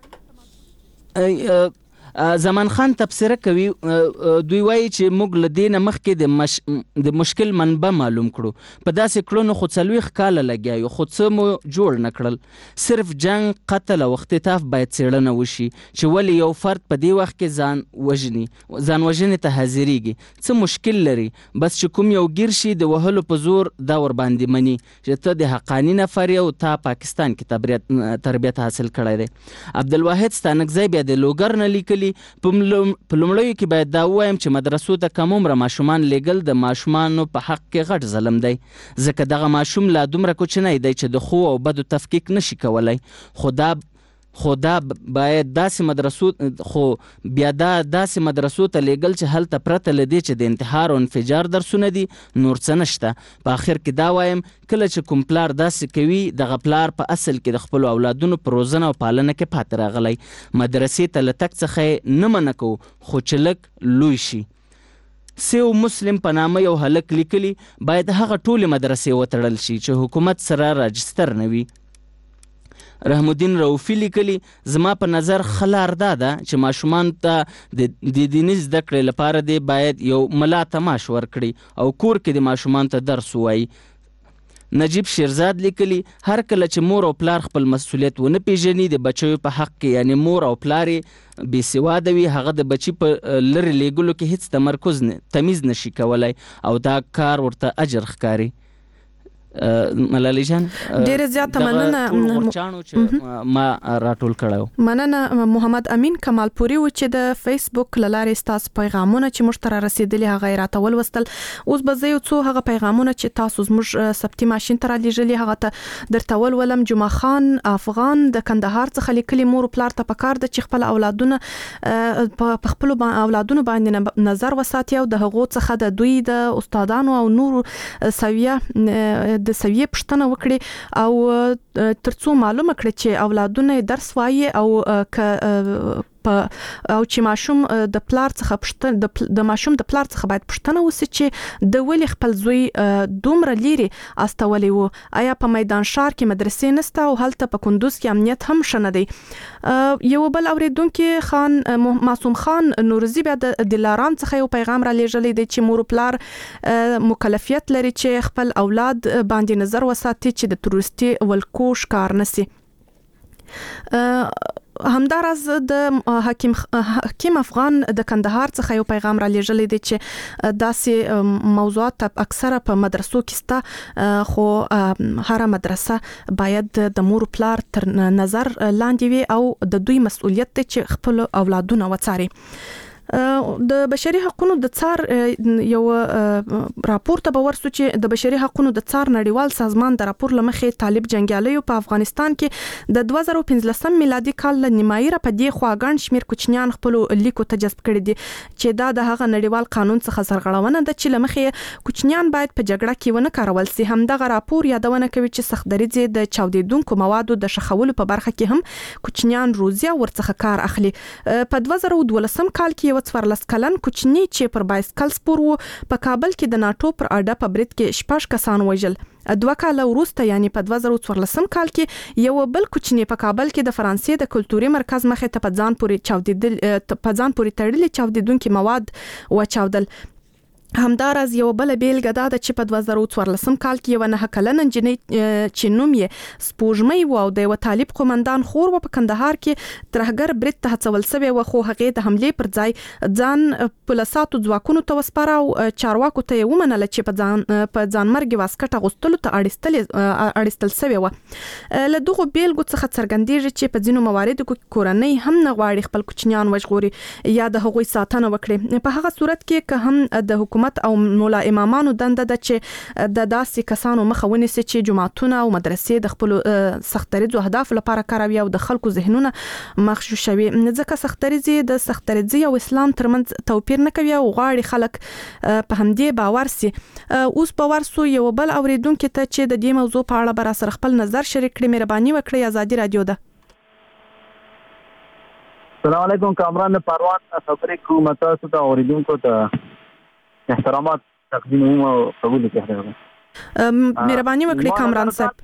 زمان خان تبصره کوي دوی وایي چې موږ له دې نه مخکې د مش... د مشکل منبع معلوم کړو، په داسې کړنو خو څلوېښت کاله لګیا یو، خو څه مو جوړ نه کړل. صرف جنگ، قتل او اختطاف باید څېړنه وشي چې ولې یو فرد په دې وخت کې ځان وژني، ځان وژنې ته حاضرېږي، څه مشکل لري؟ بس چې کوم یو ګیر شي د وهلو په زور دا ورباندې مني چې ته د حقاني نفر یې او تا پاکستان کې تربیت حاصل کړی دی. عبدالواحد ستانکزی بیا د لوګر نه لیکلي په لومړیو کې باید دا ووایم چې مدرسو ته کم عمره ماشومان لیږل د ماشومانو په حق کې غټ ظلم دی، ځکه دغه ماشوم لا دومره کوچنی دی چې د ښو او بدو تفکیک نشي کولی. خو دا خو دا باید داسې مدرسو خو بیا دا داسې مدرسو ته لیږل چې هلته پرته له دې چې د انتحار او انفجار درسونه دي نور څه نشته. په آخر کې دا وایم کله چې کوم پلار داسې کوي دغه پلار په اصل کې د خپلو اولادونو په روزنه او پالنه کې پاتې راغلی. مدرسې ته له تګ څخه یې نه منع کوو خو چې لږ لوی شي. سیو مسلم په نامه یو هلک لیکلي باید هغه ټولې مدرسې وتړل شي چې حکومت سره راجستر نه وي. رحم الدین رؤفي لیکلي زما په نظر ښه لار دا ده چې ماشومان ته د دیني زده کړې لپاره دی باید یو ملا تماش ورکړي او کور کې د ماشومان ته درس ووایي. نجیب شیرزاد لیکلي هر کله چې مور او پلار خپل مسؤلیت ونه پیژني د بچیو په حق کې، یعنی مور او پلار یې بې سواده وي، هغه د بچي په لرې لیږلو کې هیڅ تمرکز تمیز نشي کولی او دا کار ورته اجر ښکاري. ملالي جان ډیره زیاته مننه غورچانو چې ما راټول کړو. مننه محمد امین کمال پوری و چې د فیسبوک لارې تاسو پیغامونه چې موږ ته رسیدلي هغه راته ولوستل. اوس به زه یو څو هغه پیغامونه چې تاسو زموږ سبتي ماشین ته را لېږلي هغه ته درته ولولم. جمعه خان افغان د کندهار څخه لیکلي مور پلار ته پکار ده چې خپل اولادونه په خپل اولادونو باندې نظر وساتي او د هغو څخه د دوی د استادانو او نورو سویه د سویې پوښتنه وکړي او ترڅو معلومه کړي چې اولادونه درس وایي او ک او چې ماشوم د پلار څخه پوښتنه د ماشوم د پلار څخه باید پوښتنه وسي چې د ولې خپل زوی دومره لري استولي وو، آیا په میدان شهر کې مدرسې نشته او هلته په کندوز کې امنیت هم شنه دی. یو بل اوریدونکو خان معصوم خان نورزی بیا د دلارام څخه یو پیغام را لېږلی دی چې مور پلار مکلفیت لري چې خپل اولاد باندې نظر وساتي چې د تروریستي ولکو ښکار نشي. همداراز د حکیم حکیم افغان د کندهار څخه یو پیغام را لېږلی دی چې داسې موضوعات اکثره په مدرسو کې سته، خو هر مدرسه باید د مور پلار تر نظر لاندې وي او د دوی مسؤلیت دی چې خپل اولادونه وڅاري. د بشري حقوقو د څار یو راپور ته ورسو چې د بشري حقوقو د څار نړیوال سازمان د راپور لمخې طالب جنگیالیو په افغانستان کې د دوه زره پنځلسم میلادي کال ل نیمایي را په دې خواګان شمیر کوچنیان خپل لیکو ته جذب کړي دي چې دا د هغه نړیوال قانون څخه سرغړونه ده چې لمخې کوچنیان باید په جګړه کې ونه کارول سي. همدغه راپور یادونه کوي چې سختدریځ د چاودیدونکو موادو د شخولو په برخه کې هم کوچنیان روزي ورڅخه کار اخلي. په دوه زره دولسم کال کې څوارلس کلن کوچنی چې پر بایسکل سپور وو په کابل کې د ناتو پر اډه په برید کې شپږ کسان وژل. دوه کال وروسته یعنی په دوه زره څوارلسم کال کې یو بل کوچنی په کابل کې د فرانسې د کلتوري مرکز مخې ته په ځان پورې چاودیدل په ځان پورې تړلي چاودیدونکو مواد وچاودل. همدارز یو بل بیلګه ده چې په دوه زره څوارلسم کال کې یو نه کلن انجنیر چې نوم یې سپوږمۍ و او د یو طالب قومندان خور و په کندهار کې ترهګر برید ته هڅول شوی و خو هغه د حمله پر ځای ځان پولیساتو ځواکونو ته وسپاره او چارواکو ته یې ومنل چې په ځان په ځان مرګ واسکټ غوستلو ته اړستل اړستل شوی و. له دغه بیلګو څخه څرګندېږي چې په ځینو مواردو کې کورنۍ هم نه غواړي خپل کوچنیان وژغوري یا د هغوی ساتنه وکړي. په هغه صورت کې که هم د حکومت او مولا امامانو دنده ده چې د داسې کسانو مخه ونیسي چې جماعتونه او مدرسې د خپل سختدریځو اهداف لپاره کاروي او د خلکو ذهنونه مغشوشوي. ځکه سختدریځ د سختدریځ او اسلام ترمنځ توپیر نه کوي او غواړي خلک په همدې باور سي. اوس باور سو یو بل اوریدونکو ته چې د دې موضوع په اړه بر سره خپل نظر شریک کړي مهرباني وکړئ. آزادي رادیو ده. السلام علیکم کامران پروان خبرې کوم تاسو ته اوریدونکو ته احترامات تقدیم او قبول کړم. مهرباني وکړئ کامران صاحب.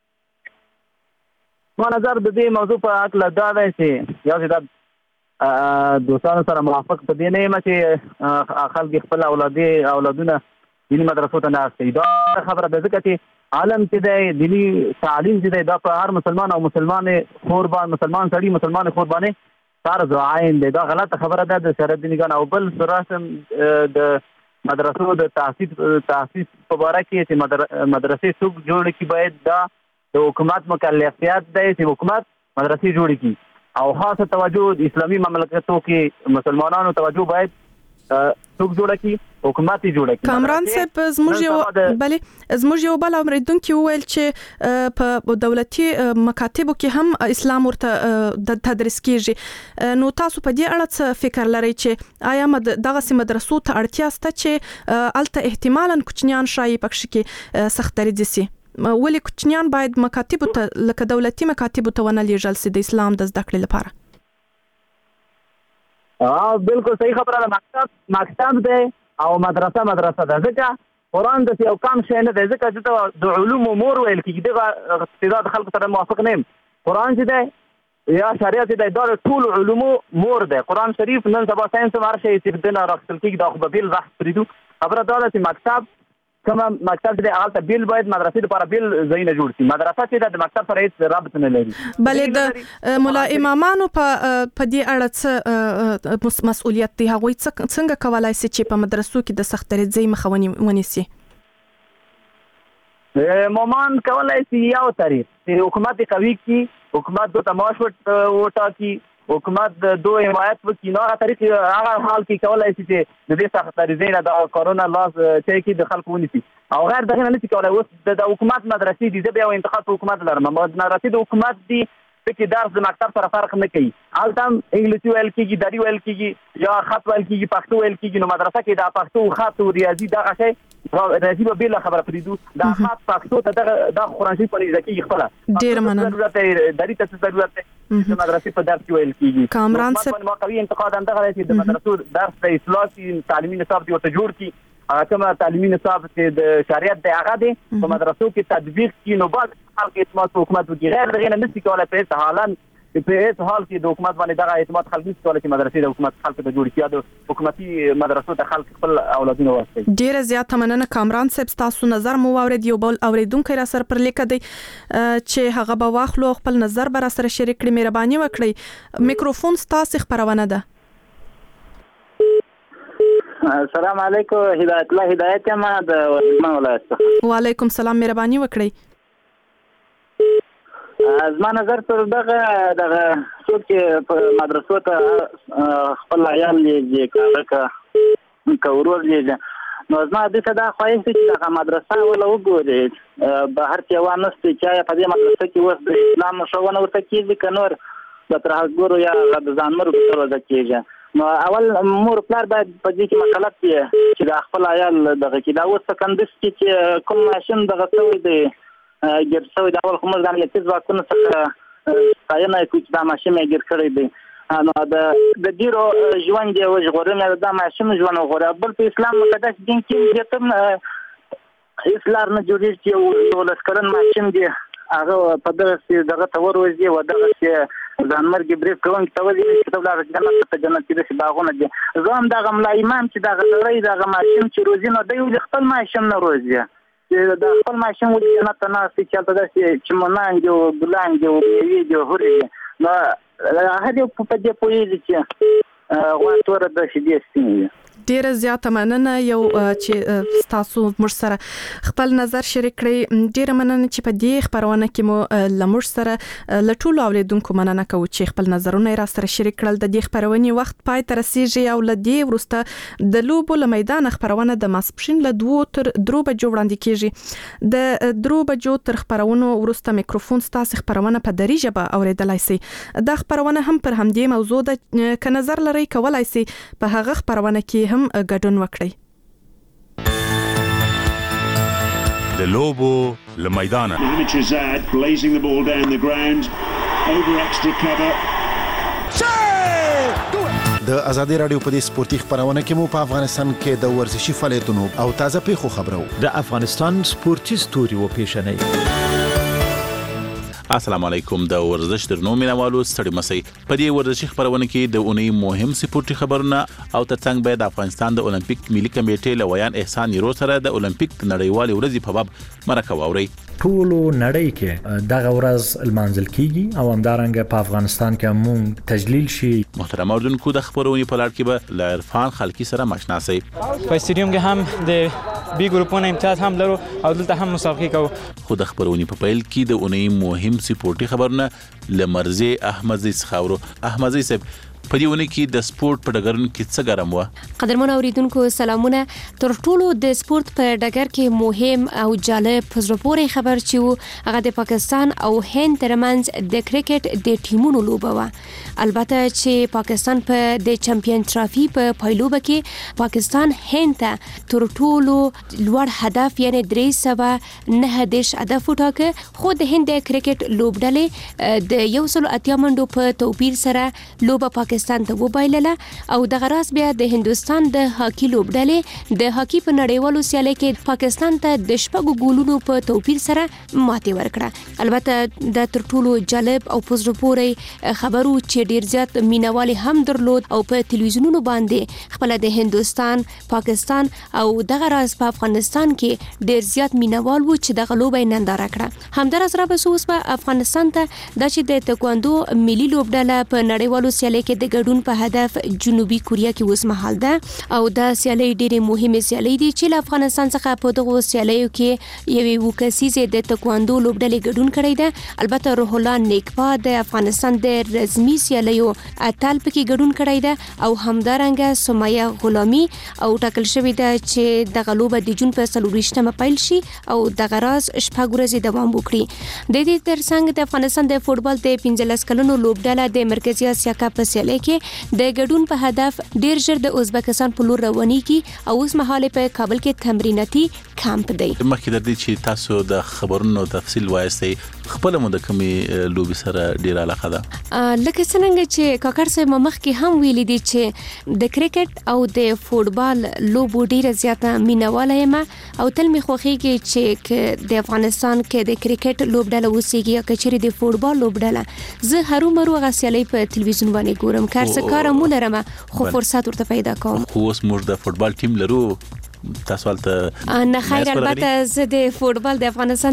ما نظر د دې موضوع په اړه دا دی چې یا چې دوستانو سره موافق په دې نه یم چې خلک خپل اولادي اولادونه دیني مدرسو ته نه استي. دا خبره ده ځکه چې عالم چې د دیني تعلیم چې دا په هر مسلمان او مسلمان قربان مسلمان سړي مسلمان قربانه فرض عین دی. دا غلطه خبره ده د شرع دینګان او بل سراسم د مدرسو د تاسیس تاسیس په اړه کې چې مدرسې څوک جوړ کی باید دا د حکومت مکلفیت دی چې حکومت مدرسې جوړ کی او خاصه توجه د اسلامي مملکتونو کې مسلمانانو توجه باید څوک جوړ کی حکومت جوړ کی. کامران صاحب زموږ یو بلې زموږ یو بل اوریدونکو ویل چې په دولتي مکاتبو کې هم اسلام ورته د تدریس کیږي. نو تاسو په دې اړه څه فکر لرئ چې آیا دغه سم مدرسو ته اړتیا شته چې الته احتمالاً کوچنیان شای پکښ کې سختدریځ سي؟ ولې کوچنیان باید مکاتبو ته لکه دولتي مکاتبو ته ونه لیږل سي د اسلام د زده کړې لپاره؟ اه بالکل صحیح خبره ده. مکتب مکتب دی او مدرسه مدرسه ده. ځکه قرآن د یو کم شی نه دی. ځکه چې د علومو مور ویل کېږي دغه اقتداد خلکو سره موافق نه یم. قرآن چې دی یا شریعت دی دا ټول علومو مور دی. قرآن شریف نن سبا ساينس هم هر شی چې دنه راخصل کېږي دا خو به بیل بحث پرېږدو. خبره دا ده چې مکتب کومه مکتب دی هغه بیل باید مدرسې لپاره بیل ځایونه جوړ شي. مدرسه چې د مکتب سره هیڅ رابط نه لري. بلې د مولا امامانو په په دې اړه څه مسؤلیت دی؟ هغوی څنګه کولای شي چې په مدرسو کې د سختدریځۍ مخه ونیسي؟ امامان کولای شي یو طریق چې حکومت قوي کی حکومت د تماش وټاکي حکومت دو حمایت وکړي. نو هغه طریق هغه حال کې کولای شي چې د دې سختدریځۍ نه د کرونا لاس چې کې د خلکو ونیسي او غیر دغه نه کولای. اوس د حکومت مدرسې دي زه بیا انتقاد په حکومت لرم. مدرسې د حکومت دي چې درس د مکتب سره فرق نه کوي. البته انګلیسي ویل کېږي دری ویل کېږي یا خط ویل کېږي پښتو ویل کېږي. نو مدرسه کې د پښتو خط او ریاضي دغه شی راځي به بل خبره پریدو دا خاص پښتو ته دغه د قرآن شریف په ځکه خپل ډیر مننه ضرورت دی دری ته ضرورت دی چې مدرسې په درس ویل کېږي. کامران صاحب ما قوي انتقاد هم دغه چې د مدرسو درس د اصلاحي تعلیمي نصاب دی ورته جوړ کی کومه تعلیمي نصاب چې د شریعت دی هغه دی په مدرسو کې تطبیق کی. نو بعد خلک اعتماد په حکومت وکړي غیر دغه نه نشي کولای په حالا په هیڅ حال کې د حکومت باندې دغه اعتماد خلک نشي کولای چې مدرسې د حکومت خلک ته جوړ کړي د حکومتي مدرسو ته خلک خپل اولادونه واستي. ډیره زیاته مننه کامران صاحب تاسو نظر مو واورید. یو بل اوریدونکو را سره پر لیکه دی چې هغه به واخلو خپل نظر بر سره شریک کړي. مهرباني وکړئ میکروفون تاسو خبرونه ده. السلام علیکم هدایت الله هدایت ما د ولایت. وعلیکم السلام مهرباني وکړئ. زما نظر تر دغه دغه څوک چې په مدرسو ته خپل عیال لیږي که که ورور لیږي نو زما دې ته دا خواهش دی چې دغه مدرسه وله وګوري بهر کې هوا نشته چې آیا په دې مدرسه کې اوس د اسلام ښوونه ورته کېږي که نور د ترهګرو یا د ځانمرګو په توګه کېږي نو اول مور پلار باید په دې کې مکلف وي چې د خپل عیال دغه کې دا اوس په کندز کې چې کوم ماشین دغه شوی دی ګیر شوی دی اول خو موږ د امنیتي ځواکونو څخه ستاینه کوو چې دا ماشین یې ګیر کړی دی نو د ډېرو ژوند یې وژغوري مې دا ماشین ژوند وغواړي بل په اسلام مقدس دین کې بیا هم هېڅ لار نه جوړېږي چې یو دولس کلن ماشین دی هغه په دغسې دغه ته وروځي او دغسې ځانمرګي برید کوونکي ته ولي چې ته ولاړه جنت ته جنت کې داسې باغونه دي زه هم دغه ملا امام چې دغه سړی دغه ماشین چې روزي نو دی ولې خپل ماشین نه روزي چې د خپل ماشین ولې جنت ته ناست چې هلته داسې چمنان دي او ګلان دي او میوې دي او هورې دي نو هر یو په دې پوهېږي چې غوا توره داسې دې سپینې وي ډیره زیاته مننه یو چې تاسو موږ سره خپل نظر شریک کړئ ډیره مننه چې په دې خبرونه کې مو لمر سره لټول اولیدونکو مننه کوم چې خپل نظرونه را سره شریک کړل د دې خبرونې وخت پای تر رسیدي او لدی ورسته د لوبو له میدان خبرونه د ماسپښین له دوه تر درو بجو وړاندې کیږي د درو بجو تر خبرونو ورسته میکروفون ستاسو خبرونه په دری ژبه اوریدلای شي د خبرونه هم پر همدې موضوع د ک نظر لري کولای شي په هغه خبرونه کې هم ګډون وکړي د لوبو له میدانه blazing the ball down the ground over extra cover د ازادي رادیو په دې سپورتي خبرونه کې مو په افغانستان کې د ورزشي فعالیتونو او تازه پیښو خبرو د افغانستان سپورتي ستوري و پیښنې السلام علیکم د ورزش درنو مینوالو ستړي مسئ په دې ورزشي خبرونه کې د اونۍ مهم سپورتي خبرونه او ترڅنګ به د افغانستان د اولمپیک ملي کمیټې له ویان احسان یرو سره د اولمپیک نړیوالې ورځې په باب مرکه واوري ټولو نړۍ کې دغه ورځ المنځل کیږي او همدارنګه په افغانستان کې مونږ تجلیل شي محترم اوردونکو د خبرونې په لړ کې به ل عرفان خلکی سره مشنا سي په استادیوم کې هم د بي ګروپونو امتیاز هم لرو او دلته هم مسابقه کوو خو د خبرونې په پیل کې د اونۍ مهم سپورتي خبرونه لمرزي احمدزي څخاورو احمدزي صاحب په دې ونه کې د سپورت په ډګرونو کې څه ګرم و قدرمن اوریدونکو سلامونه تر ټولو د سپورت په ډګر کې مهم او جالب پزروپورې خبر چې هغه د پاکستان او هند ترمنځ د کرکټ د ټیمونو لوبه و البته چې پاکستان په د چمپیون ټرافي په پایلوبه کې پاکستان هند ته تر ټولو لوړ هدف یعنی درې سوه نه دیش هدف وټاکه خو د هند د کرکټ لوبډلې د یو سل اتیا منډو په توپیر سره لوبه پاکستان ته وبایلله او د غراس بیا د هندستان د هاکی لوبډلې د هاکی په نړیوالو سیالۍ کې پاکستان ته د شپږو ګولونو په توپیر سره ماتې ورکړه البته د تر ټولو جالب او پزروپورې خبرو چې ډیر زیات مینوالي هم درلود او په تلویزیونونو باندې خپل د هندستان پاکستان او د غراس په افغانستان کې ډیر زیات مینوال وو چې د غلوبې ننداره کړه همدارس را بسوس په افغانستان ته د چې د تکواندو ملي لوبډله په نړیوالو سیالۍ کې د ګډون په هدف جنوبي کوریا کې وسمحال ده او د سیالۍ ډېرې مهمه سیالۍ دي چې له افغانستان څخه په دغه سیالیو کې یوې وکسیزه د تکواندو لوبډلې ګډون کړی ده البته روح الله نیکپا د افغانستان د رسمي سیالیو اتل پکې ګډون کړی ده او همدارنګه سمیه غلامی او ټاکل شوی ده چې د غلوبه د جون په څلورشتمه پیل شي او د غراس شپږ ورځې دوام وکړي د دې ترڅنګ د افغانستان د فوتبال د پنځلس کلنو لوبډله د مرکزی اسیا کپ په سیالۍ کې د ګډون په هدف ډیر ژر د ازبکستان په لور رواني کی او اوس مهاله په کابل کې تمریناتي کمپ دی مخکې د دې چې تاسو د خبرونو تفصیل وایستئ خپل مو د کومي لوبي سره ډیر علاقه ده لکه څنګه چې کاکر صاحب مخکې هم ویلي دي چې د کرکټ او د فوتبال لوبو ډیره زیاته مینواله یم او تل می خوخیږي چې د افغانستان کې د کرکټ لوبډله وسیږي یا کچري د فوتبال لوبډله زه هرو مرو غسیالي په تلویزیون باندې ګورم کار څه کار مو لرم خو فرصت ورته پیدا کوم خو اوس موږ د فوتبال ټیم لرو تاسو ولته نه خیر البته زه د فوتبال د افغانستان